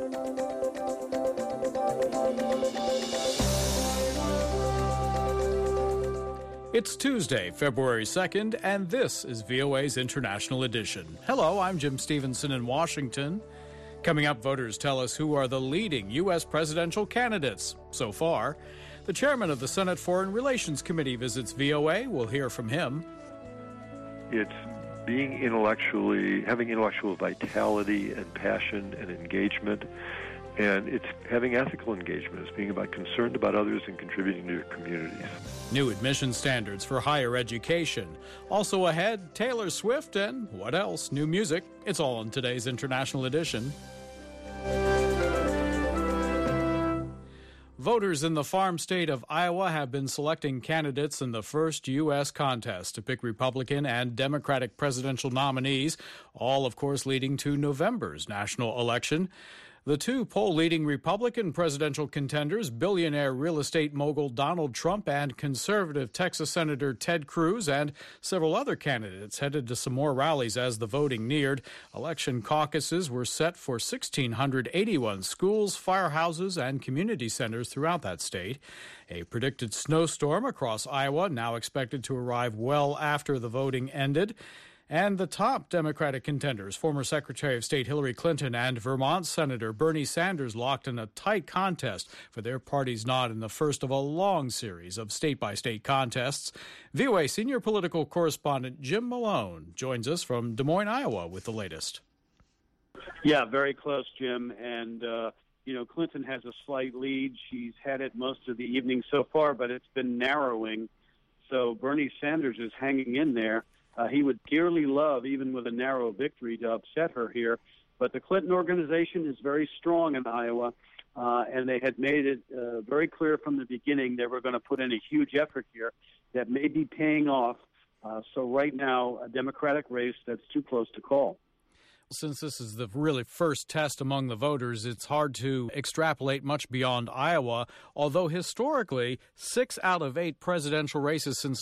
It's Tuesday, February 2nd, and this is VOA's International Edition. Hello, I'm Jim Stevenson in Washington. Coming up, voters tell us who are the leading U.S. presidential candidates so far. The chairman of the Senate Foreign Relations Committee visits VOA. We'll hear from him. It's having intellectual vitality and passion and engagement, and it's having ethical engagement. It's being concerned about others and contributing to your communities. New admission standards for higher education. Also ahead, Taylor Swift and what else? New music. It's all in today's International Edition. Voters in the farm state of Iowa have been selecting candidates in the first U.S. contest to pick Republican and Democratic presidential nominees, all, of course, leading to November's national election. The two poll-leading Republican presidential contenders, billionaire real estate mogul Donald Trump and conservative Texas Senator Ted Cruz, and several other candidates headed to some more rallies as the voting neared. Election caucuses were set for 1,681 schools, firehouses, and community centers throughout that state. A predicted snowstorm across Iowa now expected to arrive well after the voting ended. And the top Democratic contenders, former Secretary of State Hillary Clinton and Vermont Senator Bernie Sanders, locked in a tight contest for their party's nod in the first of a long series of state-by-state contests. VOA senior political correspondent Jim Malone joins us from Des Moines, Iowa, with the latest. Yeah, very close, Jim. And, Clinton has a slight lead. She's had it most of the evening so far, but it's been narrowing. So Bernie Sanders is hanging in there. He would dearly love, even with a narrow victory, to upset her here. But the Clinton organization is very strong in Iowa, and they had made it very clear from the beginning they were going to put in a huge effort here that may be paying off. So right now, a Democratic race that's too close to call. Since this is the really first test among the voters, it's hard to extrapolate much beyond Iowa, although historically, 6 out of 8 presidential races since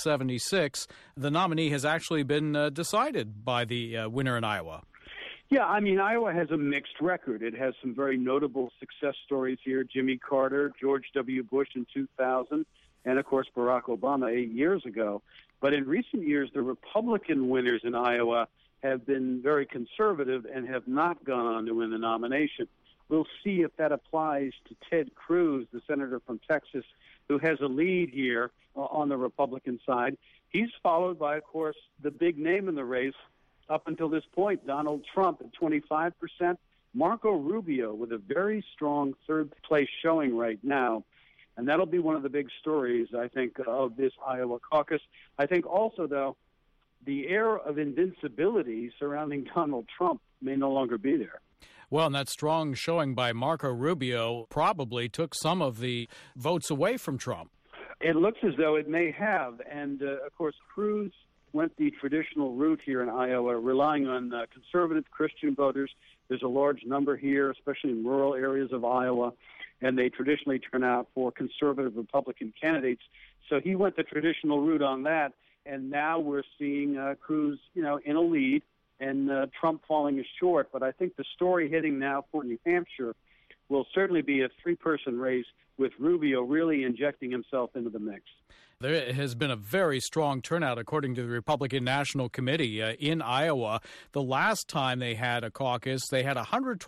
1976, the nominee has actually been decided by the winner in Iowa. Yeah, Iowa has a mixed record. It has some very notable success stories here. Jimmy Carter, George W. Bush in 2000, and, of course, Barack Obama 8 years ago. But in recent years, the Republican winners in Iowa have been very conservative and have not gone on to win the nomination. We'll see if that applies to Ted Cruz, the senator from Texas, who has a lead here on the Republican side. He's followed by, of course, the big name in the race up until this point, Donald Trump at 25%, Marco Rubio with a very strong third-place showing right now. And that'll be one of the big stories, I think, of this Iowa caucus. I think also, though, the air of invincibility surrounding Donald Trump may no longer be there. Well, and that strong showing by Marco Rubio probably took some of the votes away from Trump. It looks as though it may have. And, of course, Cruz went the traditional route here in Iowa, relying on conservative Christian voters. There's a large number here, especially in rural areas of Iowa, and they traditionally turn out for conservative Republican candidates. So he went the traditional route on that. And now we're seeing Cruz, in a lead, and Trump falling short. But I think the story heading now for New Hampshire will certainly be a 3-person race with Rubio really injecting himself into the mix. There has been a very strong turnout, according to the Republican National Committee in Iowa. The last time they had a caucus, they had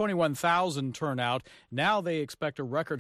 121,000 turnout. Now they expect a record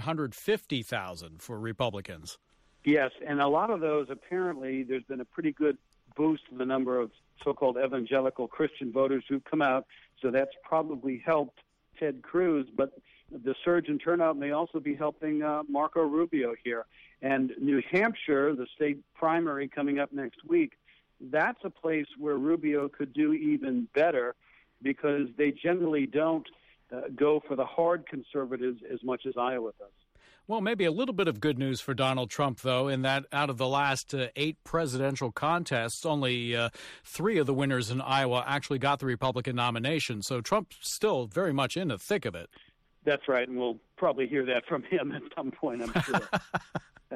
150,000 for Republicans. Yes, and a lot of those, apparently, there's been a pretty good boost in the number of so-called evangelical Christian voters who've come out, so that's probably helped Ted Cruz. But the surge in turnout may also be helping Marco Rubio here. And New Hampshire, the state primary coming up next week, that's a place where Rubio could do even better because they generally don't go for the hard conservatives as much as Iowa does. Well, maybe a little bit of good news for Donald Trump, though, in that out of the last 8 presidential contests, only 3 of the winners in Iowa actually got the Republican nomination. So Trump's still very much in the thick of it. That's right, and we'll probably hear that from him at some point, I'm sure.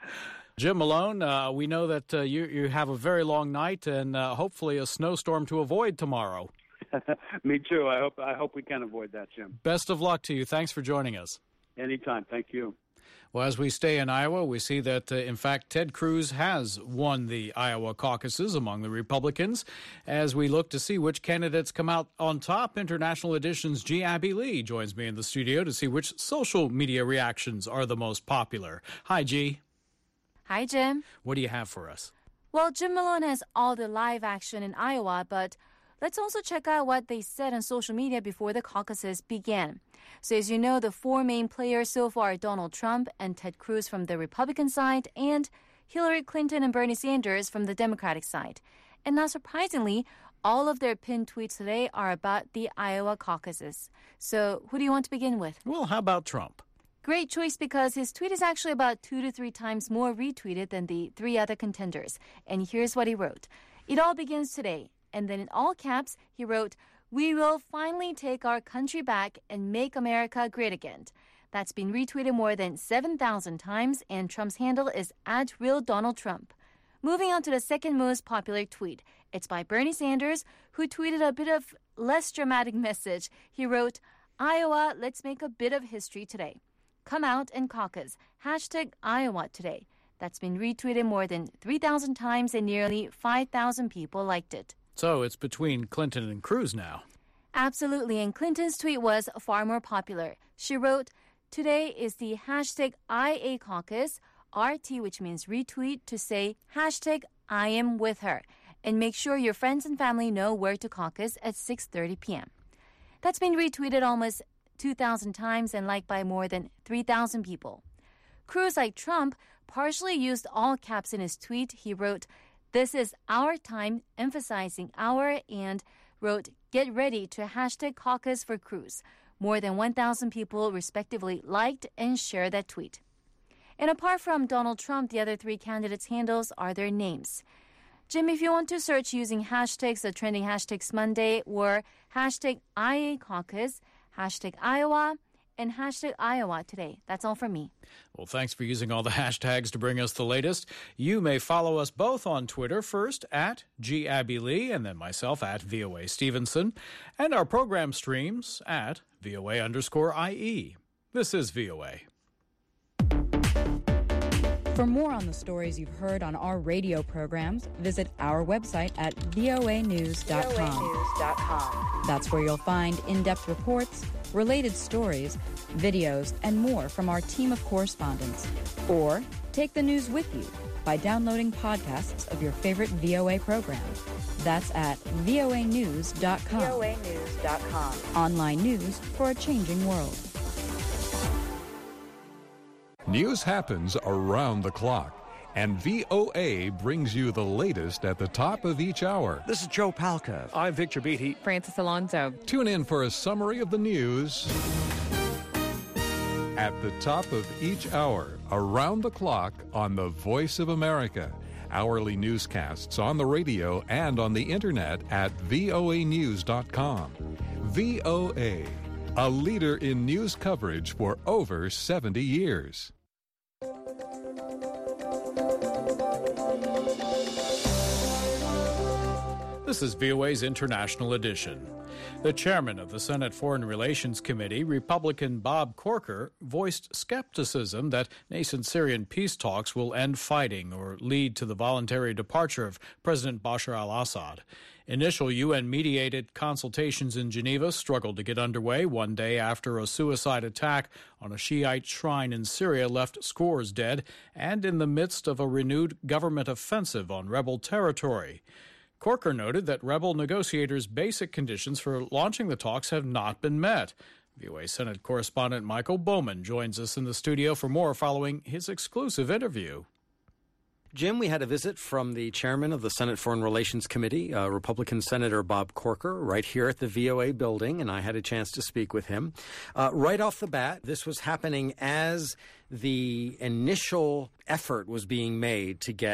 Jim Malone, we know that you have a very long night and hopefully a snowstorm to avoid tomorrow. Me too. I hope we can avoid that, Jim. Best of luck to you. Thanks for joining us. Anytime. Thank you. Well, as we stay in Iowa, we see that, in fact, Ted Cruz has won the Iowa caucuses among the Republicans. As we look to see which candidates come out on top, International Edition's G. Abby Lee joins me in the studio to see which social media reactions are the most popular. Hi, G. Hi, Jim. What do you have for us? Well, Jim Malone has all the live action in Iowa, but let's also check out what they said on social media before the caucuses began. So as you know, the four main players so far are Donald Trump and Ted Cruz from the Republican side and Hillary Clinton and Bernie Sanders from the Democratic side. And not surprisingly, all of their pinned tweets today are about the Iowa caucuses. So who do you want to begin with? Well, how about Trump? Great choice because his tweet is actually about 2 to 3 times more retweeted than the 3 other contenders. And here's what he wrote. It all begins today. And then in all caps, he wrote, "We will finally take our country back and make America great again." That's been retweeted more than 7,000 times, and Trump's handle is @RealDonaldTrump. Moving on to the second most popular tweet. It's by Bernie Sanders, who tweeted a bit of less dramatic message. He wrote, "Iowa, let's make a bit of history today. Come out and caucus. #Iowa today." That's been retweeted more than 3,000 times, and nearly 5,000 people liked it. So it's between Clinton and Cruz now. Absolutely, and Clinton's tweet was far more popular. She wrote, "Today is the #IA caucus, RT, which means retweet, to say #I am with her. And make sure your friends and family know where to caucus at 6:30 p.m. That's been retweeted almost 2,000 times and liked by more than 3,000 people. Cruz, like Trump, partially used all caps in his tweet. He wrote, "This is our time," emphasizing our, and wrote, "Get ready to #caucus for Cruz." More than 1,000 people respectively liked and shared that tweet. And apart from Donald Trump, the other 3 candidates' handles are their names. Jim, if you want to search using hashtags, the trending hashtags Monday were #IA caucus, #Iowa, and #Iowa today. That's all from me. Well, thanks for using all the hashtags to bring us the latest. You may follow us both on Twitter, first @G. Abby Lee, and then myself @VOA Stevenson, and our program streams @VOA_IE. This is VOA. For more on the stories you've heard on our radio programs, visit our website at voanews.com. That's where you'll find in-depth reports, related stories, videos, and more from our team of correspondents. Or take the news with you by downloading podcasts of your favorite VOA programs. That's at voanews.com. voanews.com. Online news for a changing world. News happens around the clock, and VOA brings you the latest at the top of each hour. This is Joe Palca. I'm Victor Beatty. Francis Alonso. Tune in for a summary of the news at the top of each hour, around the clock on the Voice of America. Hourly newscasts on the radio and on the internet at voanews.com. VOA, a leader in news coverage for over 70 years. This is VOA's International Edition. The chairman of the Senate Foreign Relations Committee, Republican Bob Corker, voiced skepticism that nascent Syrian peace talks will end fighting or lead to the voluntary departure of President Bashar al-Assad. Initial UN-mediated consultations in Geneva struggled to get underway one day after a suicide attack on a Shiite shrine in Syria left scores dead and in the midst of a renewed government offensive on rebel territory. Corker noted that rebel negotiators' basic conditions for launching the talks have not been met. VOA Senate correspondent Michael Bowman joins us in the studio for more following his exclusive interview. Jim, we had a visit from the chairman of the Senate Foreign Relations Committee, Republican Senator Bob Corker, right here at the VOA building, and I had a chance to speak with him. Right off the bat, this was happening as the initial effort was being made to get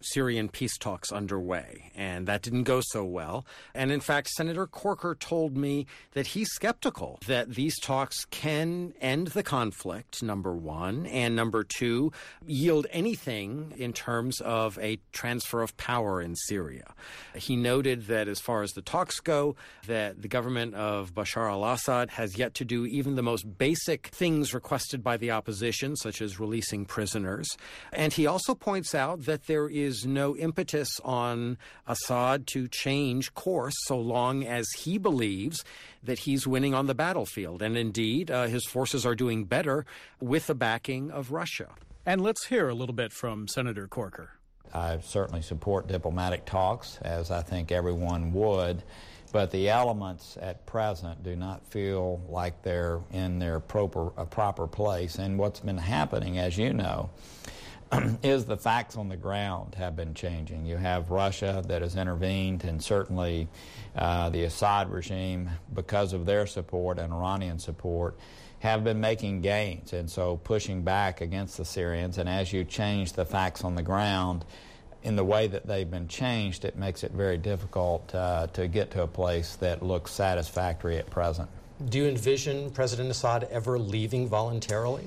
Syrian peace talks underway, and that didn't go so well. And in fact, Senator Corker told me that he's skeptical that these talks can end the conflict, number one, and number two, yield anything in terms of a transfer of power in Syria. He noted that as far as the talks go, that the government of Bashar al-Assad has yet to do even the most basic things requested by the opposition, such as releasing prisoners. And he also points out that there is no impetus on Assad to change course so long as he believes that he's winning on the battlefield. And indeed, his forces are doing better with the backing of Russia. And let's hear a little bit from Senator Corker. I certainly support diplomatic talks, as I think everyone would, but the elements at present do not feel like they're in their proper place. And what's been happening, as you know, is the facts on the ground have been changing. You have Russia that has intervened, and certainly the Assad regime, because of their support and Iranian support, have been making gains, and so pushing back against the Syrians. And as you change the facts on the ground in the way that they've been changed, it makes it very difficult to get to a place that looks satisfactory at present. Do you envision President Assad ever leaving voluntarily?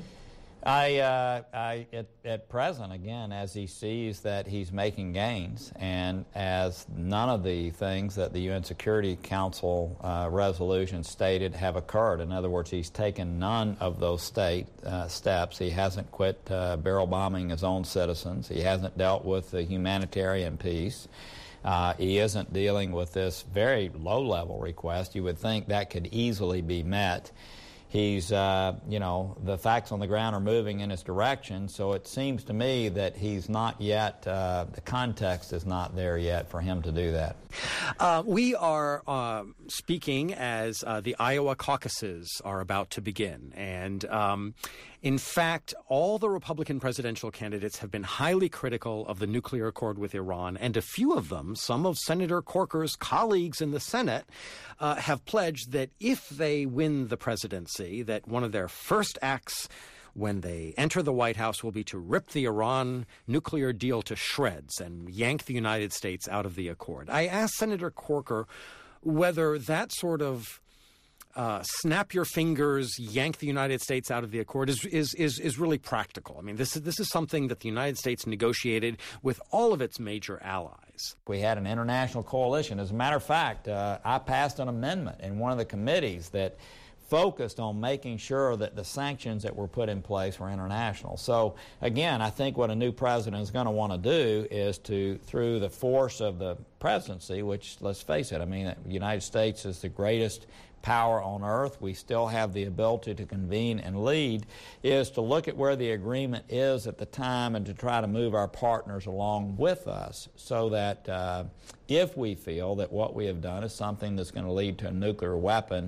At present, again, as he sees that he's making gains, and as none of the things that the UN Security Council resolution stated have occurred. In other words, he's taken none of those steps. He hasn't quit barrel bombing his own citizens. He hasn't dealt with the humanitarian piece. He isn't dealing with this very low-level request. You would think that could easily be met. He's, the facts on the ground are moving in his direction, so it seems to me that he's not yet, the context is not there yet for him to do that. We are speaking as the Iowa caucuses are about to begin, and in fact, all the Republican presidential candidates have been highly critical of the nuclear accord with Iran, and a few of them, some of Senator Corker's colleagues in the Senate, have pledged that if they win the presidency, that one of their first acts when they enter the White House will be to rip the Iran nuclear deal to shreds and yank the United States out of the accord. I asked Senator Corker whether that sort of snap your fingers, yank the United States out of the accord is really practical. I mean, this is something that the United States negotiated with all of its major allies. We had an international coalition. As a matter of fact, I passed an amendment in one of the committees that focused on making sure that the sanctions that were put in place were international. So, again, I think what a new president is going to want to do is to, through the force of the presidency, which, let's face it, I mean, the United States is the greatest power on earth. We still have the ability to convene and lead, is to look at where the agreement is at the time and to try to move our partners along with us so that if we feel that what we have done is something that's going to lead to a nuclear weapon,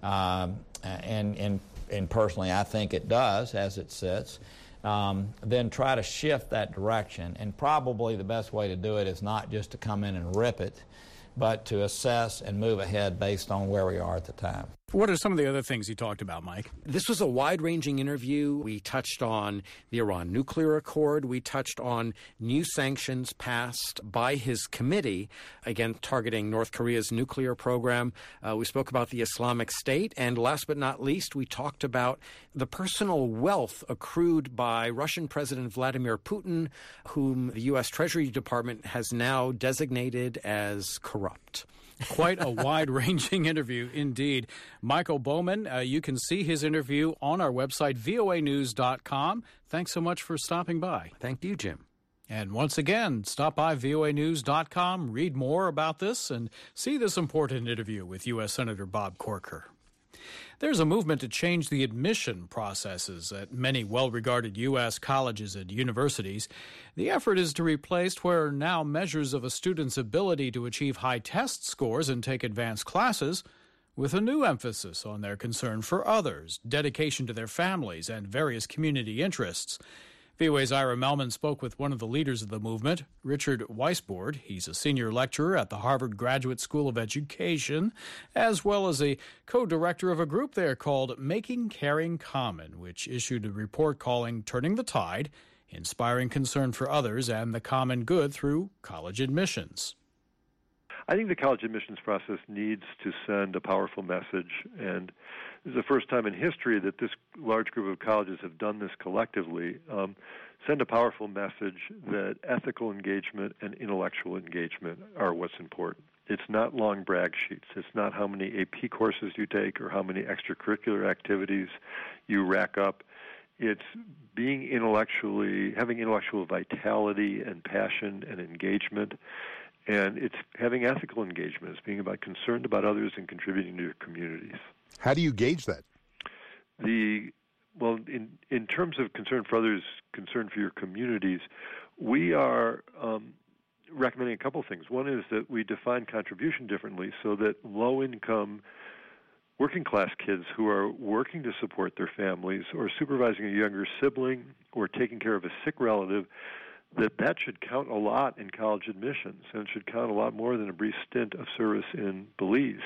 and personally I think it does as it sits, then try to shift that direction. And probably the best way to do it is not just to come in and rip it, but to assess and move ahead based on where we are at the time. What are some of the other things you talked about, Mike? This was a wide-ranging interview. We touched on the Iran nuclear accord. We touched on new sanctions passed by his committee, again, targeting North Korea's nuclear program. We spoke about the Islamic State. And last but not least, we talked about the personal wealth accrued by Russian President Vladimir Putin, whom the U.S. Treasury Department has now designated as corrupt. Quite a wide-ranging interview indeed. Michael Bowman, you can see his interview on our website, voanews.com. Thanks so much for stopping by. Thank you, Jim. And once again, stop by voanews.com, read more about this, and see this important interview with U.S. Senator Bob Corker. There's a movement to change the admission processes at many well-regarded U.S. colleges and universities. The effort is to replace what are now measures of a student's ability to achieve high test scores and take advanced classes with a new emphasis on their concern for others, dedication to their families, and various community interests. VOA's Ira Melman spoke with one of the leaders of the movement, Richard Weisbord. He's a senior lecturer at the Harvard Graduate School of Education, as well as a co-director of a group there called Making Caring Common, which issued a report calling Turning the Tide, inspiring concern for others and the common good through college admissions. I think the college admissions process needs to send a powerful message, and this is the first time in history that this large group of colleges have done this collectively. Send a powerful message that ethical engagement and intellectual engagement are what's important. It's not long brag sheets. It's not how many AP courses you take or how many extracurricular activities you rack up. It's being having intellectual vitality and passion and engagement. And it's having ethical engagement. It's being concerned about others and contributing to your communities. How do you gauge that? In terms of concern for others, concern for your communities, we are recommending a couple things. One is that we define contribution differently so that low-income working-class kids who are working to support their families or supervising a younger sibling or taking care of a sick relative, that should count a lot in college admissions, and it should count a lot more than a brief stint of service in Belize.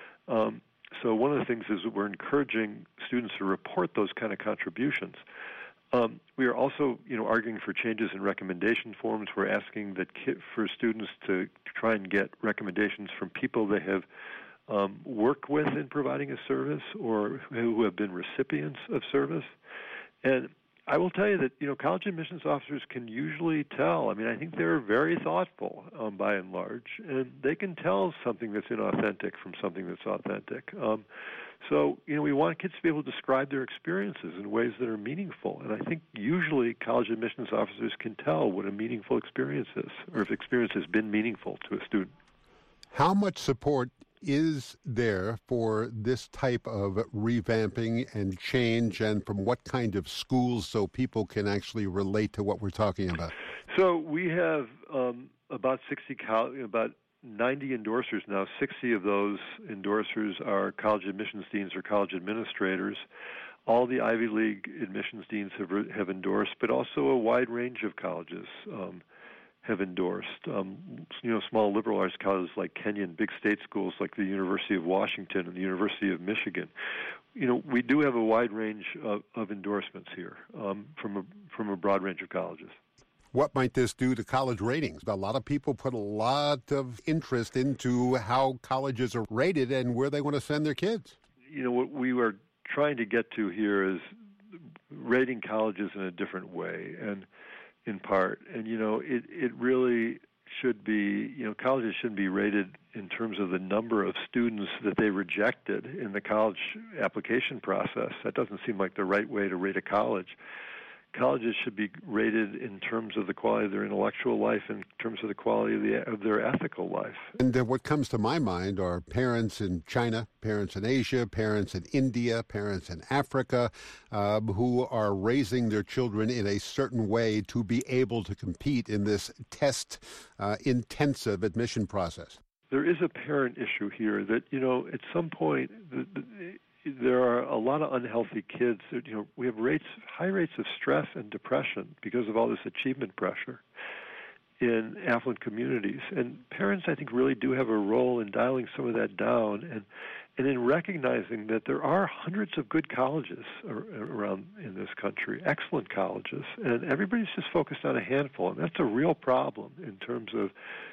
So one of the things is that we're encouraging students to report those kind of contributions. We are also, arguing for changes in recommendation forms. We're asking for students to try and get recommendations from people they have worked with in providing a service or who have been recipients of service. And I will tell you that, college admissions officers can usually tell. I think they're very thoughtful by and large, and they can tell something that's inauthentic from something that's authentic. So, we want kids to be able to describe their experiences in ways that are meaningful. And I think usually college admissions officers can tell what a meaningful experience is, or if experience has been meaningful to a student. How much support is there for this type of revamping and change, and from what kind of schools, so people can actually relate to what we're talking about? So we have about 90 endorsers now. 60 of those endorsers are college admissions deans or college administrators. All the Ivy League admissions deans have endorsed, but also a wide range of colleges have endorsed. Small liberal arts colleges like Kenyon, big state schools like the University of Washington and the University of Michigan. We do have a wide range of endorsements here from a broad range of colleges. What might this do to college ratings? A lot of people put a lot of interest into how colleges are rated and where they want to send their kids. What we are trying to get to here is rating colleges in a different way, and in part. And, it really should be, colleges shouldn't be rated in terms of the number of students that they rejected in the college application process. That doesn't seem like the right way to rate a college. Colleges should be rated in terms of the quality of their intellectual life, in terms of the quality of their ethical life. And what comes to my mind are parents in China, parents in Asia, parents in India, parents in Africa, who are raising their children in a certain way to be able to compete in this test-intensive admission process. There is a parent issue here that, at some point, there are a lot of unhealthy kids. We have high rates of stress and depression because of all this achievement pressure in affluent communities. And parents, I think, really do have a role in dialing some of that down and in recognizing that there are hundreds of good colleges around in this country, excellent colleges, and everybody's just focused on a handful, and that's a real problem in terms of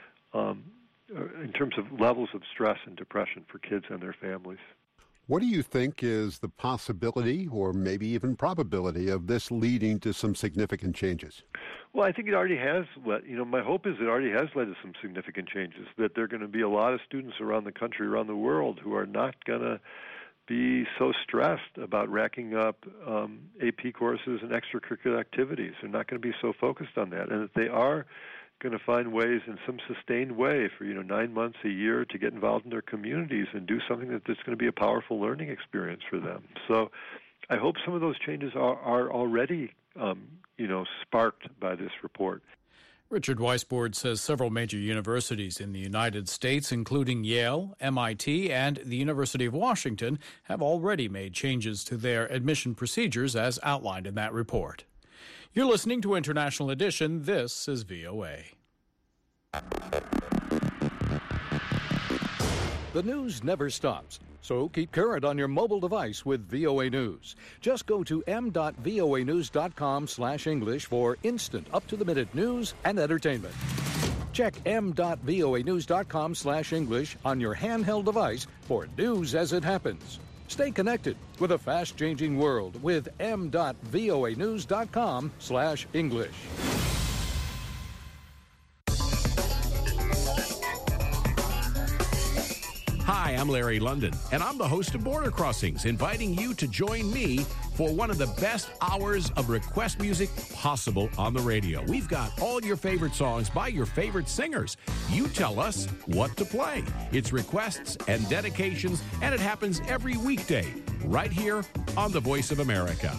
levels of stress and depression for kids and their families. What do you think is the possibility or maybe even probability of this leading to some significant changes? Well, I think it already has led, my hope is it already has led to some significant changes, that there are going to be a lot of students around the country, around the world, who are not going to be so stressed about racking up AP courses and extracurricular activities. They're not going to be so focused on that, and that they are going to find ways in some sustained way for 9 months, a year, to get involved in their communities and do something that's going to be a powerful learning experience for them. So I hope some of those changes are already sparked by this report. Richard Weisbord says several major universities in the United States, including Yale, MIT, and the University of Washington, have already made changes to their admission procedures as outlined in that report. You're listening to International Edition. This is VOA. The news never stops. So keep current on your mobile device with VOA News. Just go to m.voanews.com/English for instant, up-to-the-minute news and entertainment. Check m.voanews.com/English on your handheld device for news as it happens. Stay connected with a fast-changing world with m.voanews.com/English. Hi, I'm Larry London, and I'm the host of Border Crossings, inviting you to join me for one of the best hours of request music possible on the radio. We've got all your favorite songs by your favorite singers. You tell us what to play. It's requests and dedications, and it happens every weekday right here on The Voice of America.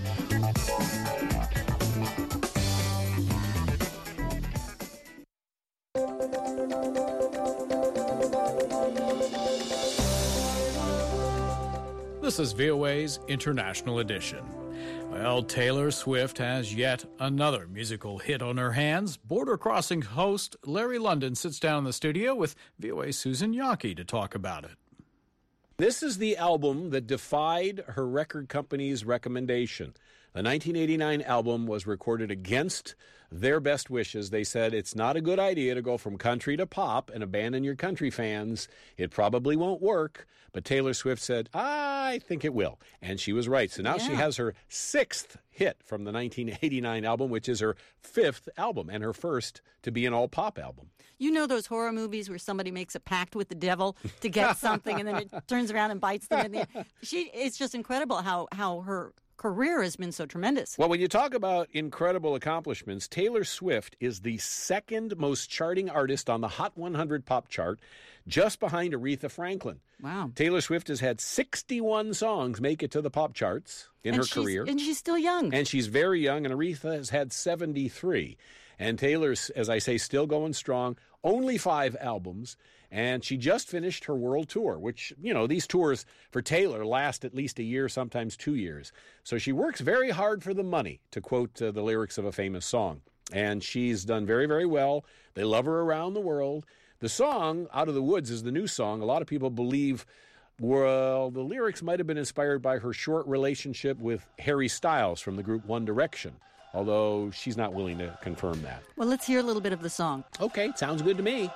This is VOA's International Edition. Well, Taylor Swift has yet another musical hit on her hands. Border Crossing host Larry London sits down in the studio with VOA's Susan Yockey to talk about it. This is the album that defied her record company's recommendation. The 1989 album was recorded against their best wishes. They said it's not a good idea to go from country to pop and abandon your country fans. It probably won't work. But Taylor Swift said, I think it will. And she was right. So now she has her sixth hit from the 1989 album, which is her fifth album and her first to be an all-pop album. You know those horror movies where somebody makes a pact with the devil to get something and then it turns around and bites them in the end? It's just incredible how her career has been so tremendous. Well, when you talk about incredible accomplishments, Taylor Swift is the second most charting artist on the Hot 100 pop chart, just behind Aretha Franklin. Wow. Taylor Swift has had 61 songs make it to the pop charts in her career. And she's still young. And she's very young, and Aretha has had 73. And Taylor's, as I say, still going strong, only 5 albums. And she just finished her world tour, which, you know, these tours for Taylor last at least a year, sometimes 2 years. So she works very hard for the money, to quote the lyrics of a famous song. And she's done very, very well. They love her around the world. The song, Out of the Woods, is the new song. A lot of people believe, well, the lyrics might have been inspired by her short relationship with Harry Styles from the group One Direction, although she's not willing to confirm that. Well, let's hear a little bit of the song. Okay, sounds good to me.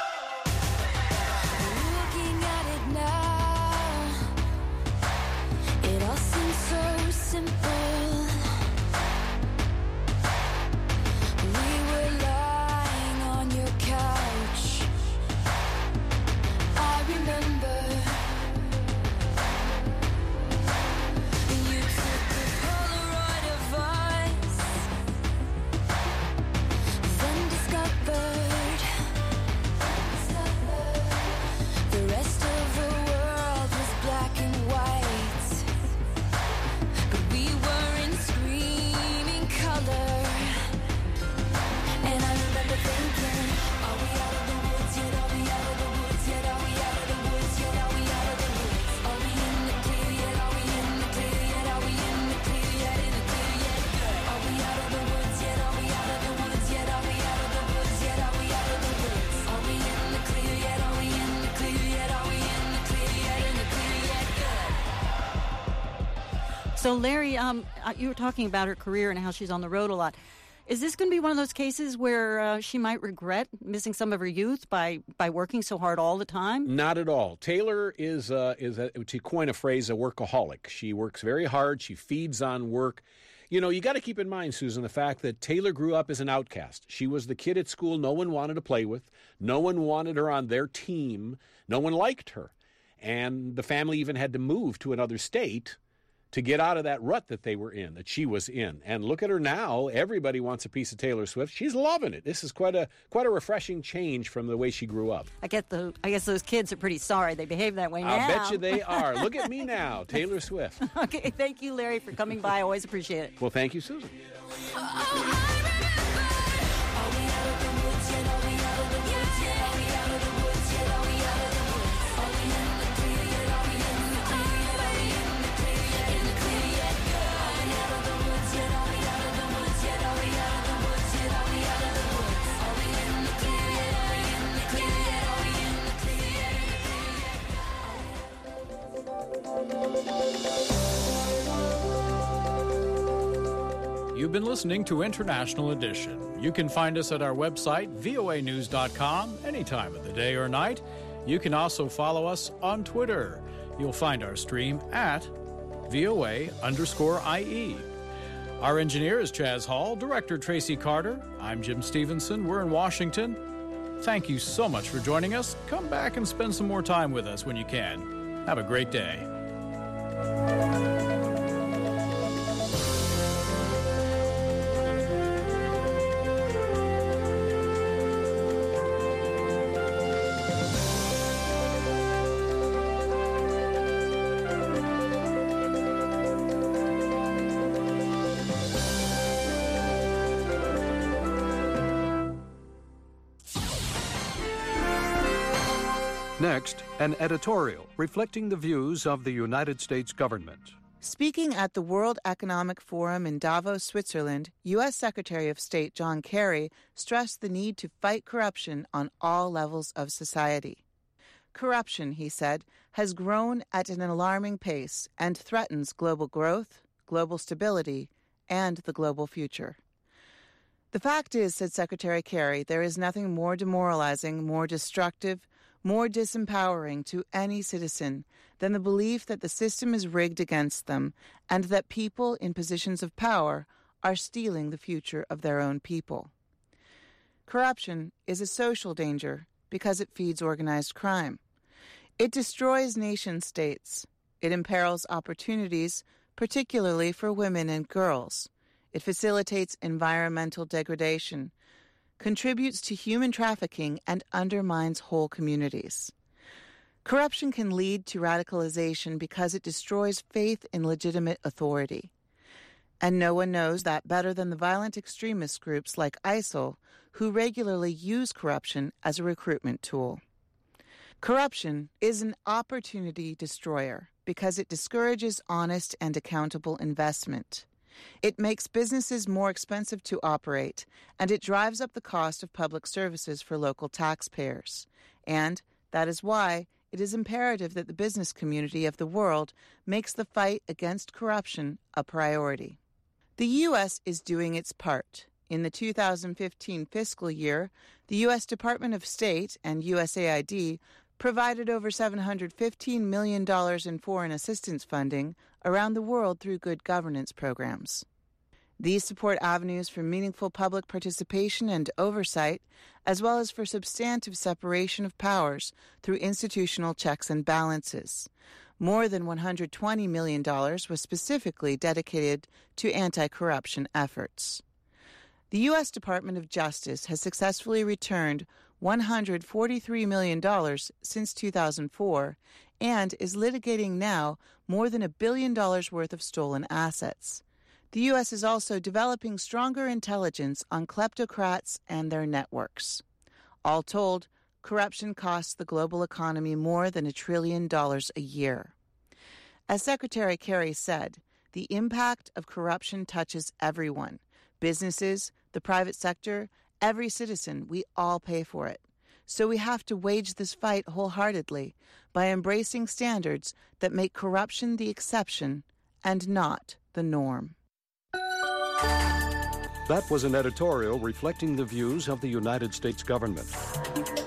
So, Larry, you were talking about her career and how she's on the road a lot. Is this going to be one of those cases where she might regret missing some of her youth by working so hard all the time? Not at all. Taylor is to coin a phrase, a workaholic. She works very hard. She feeds on work. You know, you got to keep in mind, Susan, the fact that Taylor grew up as an outcast. She was the kid at school no one wanted to play with. No one wanted her on their team. No one liked her. And the family even had to move to another state to get out of that rut that they were in, that she was in. And look at her now. Everybody wants a piece of Taylor Swift. She's loving it. This is quite a refreshing change from the way she grew up. I guess those kids are pretty sorry they behave that way now. I bet you they are. Look at me now, Taylor Swift. Okay, thank you, Larry, for coming by. I always appreciate it. Well, thank you, Susan. You've been listening to International Edition. You can find us at our website, voanews.com, any time of the day or night. You can also follow us on Twitter. You'll find our stream at VOA_IE. Our engineer is Chaz Hall, director Tracy Carter. I'm Jim Stevenson. We're in Washington. Thank you so much for joining us. Come back and spend some more time with us when you can. Have a great day. Next, an editorial reflecting the views of the United States government. Speaking at the World Economic Forum in Davos, Switzerland, U.S. Secretary of State John Kerry stressed the need to fight corruption on all levels of society. Corruption, he said, has grown at an alarming pace and threatens global growth, global stability, and the global future. The fact is, said Secretary Kerry, there is nothing more demoralizing, more destructive, more disempowering to any citizen than the belief that the system is rigged against them and that people in positions of power are stealing the future of their own people. Corruption is a social danger because it feeds organized crime. It destroys nation-states. It imperils opportunities, particularly for women and girls. It facilitates environmental degradation, contributes to human trafficking, and undermines whole communities. Corruption can lead to radicalization because it destroys faith in legitimate authority. And no one knows that better than the violent extremist groups like ISIL, who regularly use corruption as a recruitment tool. Corruption is an opportunity destroyer because it discourages honest and accountable investment. It makes businesses more expensive to operate, and it drives up the cost of public services for local taxpayers. And that is why it is imperative that the business community of the world makes the fight against corruption a priority. The U.S. is doing its part. In the 2015 fiscal year, the U.S. Department of State and USAID provided over $715 million in foreign assistance funding around the world through good governance programs. These support avenues for meaningful public participation and oversight, as well as for substantive separation of powers through institutional checks and balances. More than $120 million was specifically dedicated to anti-corruption efforts. The U.S. Department of Justice has successfully returned $143 million since 2004 and is litigating now more than $1 billion worth of stolen assets. The U.S. is also developing stronger intelligence on kleptocrats and their networks. All told, corruption costs the global economy more than $1 trillion a year. As Secretary Kerry said, the impact of corruption touches everyone. Businesses, the private sector, every citizen, we all pay for it. So we have to wage this fight wholeheartedly by embracing standards that make corruption the exception and not the norm. That was an editorial reflecting the views of the United States government.